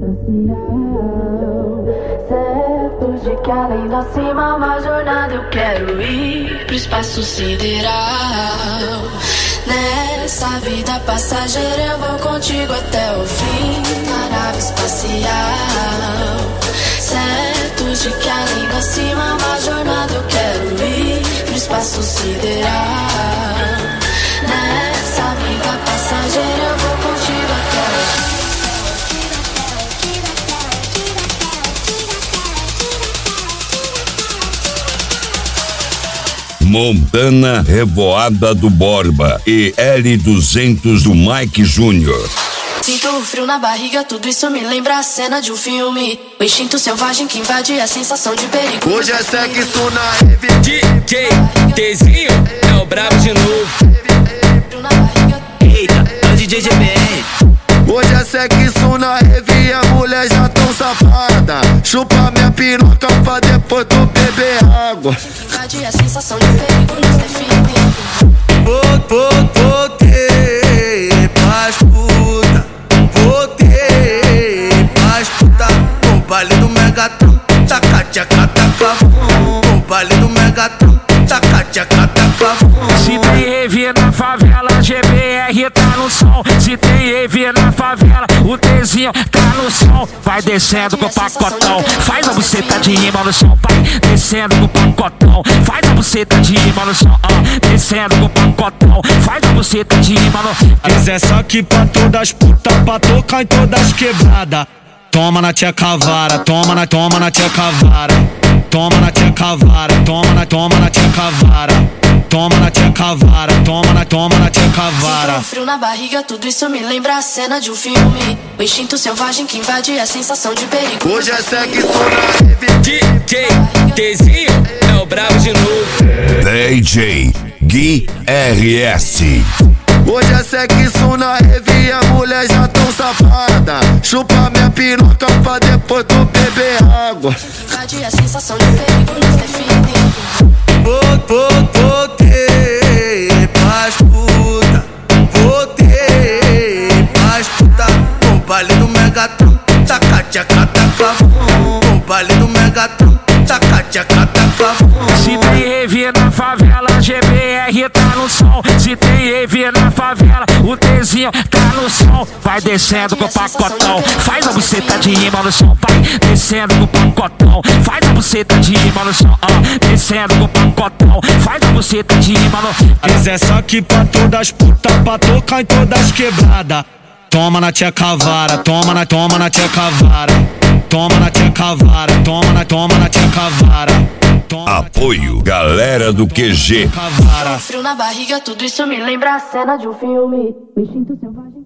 Certo de que além da cima uma jornada eu quero ir pro espaço sideral. Nessa vida passageira eu vou contigo até o fim na nave espacial. Certo de que além da cima uma jornada eu quero ir pro espaço sideral. Nessa vida passageira eu vou contigo até o fim. Montana Revoada do Borba e L200 do Mike Jr. Sinto o frio na barriga, tudo isso me lembra a cena de um filme. O instinto selvagem que invade a sensação de perigo. Hoje é sexo na rave. DJ Tzinho é o brabo de novo. Eita, é o DJ GBR. Hoje é sexo na rave e a mulher já tão safada. Chupa minha piroca pra depois tu beber água. Invade a sensação de perigo, nos define. Voltei pras puta. Voltei pras puta. No baile do Megatron, taca, tchaca, taca, bum. No baile do Megatron, taca, tchaca, taca, bum. Se tem rave na favela, GBR tá no som. Se tem rave na favela, o Tzinho tá no som. Vai descendo com o pacotão, faz a buceta de rima no som. Vai descendo com o pacotão, faz a buceta de rima no som. Descendo com o pacotão, faz a buceta de rima no som. Mas é só que pra todas putas, pra tocar em todas quebradas. Toma na tia cavara, toma na tia cavara. Toma na tia cavara, toma na tia cavara. Toma na tia cavara, toma na tia cavara. Sinto um frio na barriga, tudo isso me lembra a cena de um filme. O instinto selvagem que invade a sensação de perigo. Hoje é sexo na rave. DJ Tzinho é o brabo de novo. DJ Gui RS. Hoje é sexo na rave e a mulher já tão safada. Chupa minha piroca pra depois tu beber água. Invade a sensação de perigo, nos define. Voltei pras puta. Voltei pras puta. No baile do Megatron, taca, tchaca, taca, bum. No baile do Megatron, taca, tchaca, taca, bum. Se tem rave na favela, GBR tá no som. Se tem rave na favela, o Tzinho tá no som. Vai descendo com o pacotão, faz a buceta de rima no som. Vai descendo com o pacotão, faz a buceta de rima no som. Descendo com o pacotão, faz a buceta de rima no som. Mas é só que pra todas putas, pra tocar em todas quebradas. Toma na tia cavara, toma na tia cavara. Toma na tia cavara, toma na tia cavara. Apoio galera do QG. Frio na barriga, tudo isso me lembra a cena de um filme. O instinto selvagem.